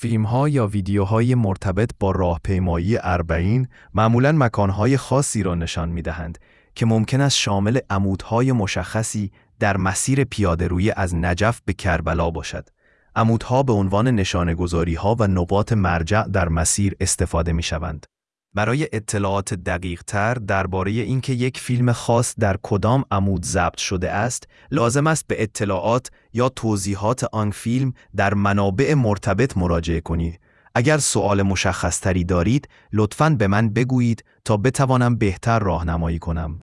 فیلم‌ها یا ویدیوهای مرتبط با راهپیمایی اربعین معمولاً مکانهای خاصی را نشان می‌دهند که ممکن است شامل عمودهای مشخصی در مسیر پیاده‌روی از نجف به کربلا باشد. عمودها به عنوان نشانه‌گذاری‌ها و نقاط مرجع در مسیر استفاده می‌شوند. برای اطلاعات دقیق‌تر درباره اینکه یک فیلم خاص در کدام عمود ضبط شده است، لازم است به اطلاعات یا توضیحات آن فیلم در منابع مرتبط مراجعه کنید. اگر سوال مشخص‌تری دارید، لطفاً به من بگویید تا بتوانم بهتر راهنمایی کنم.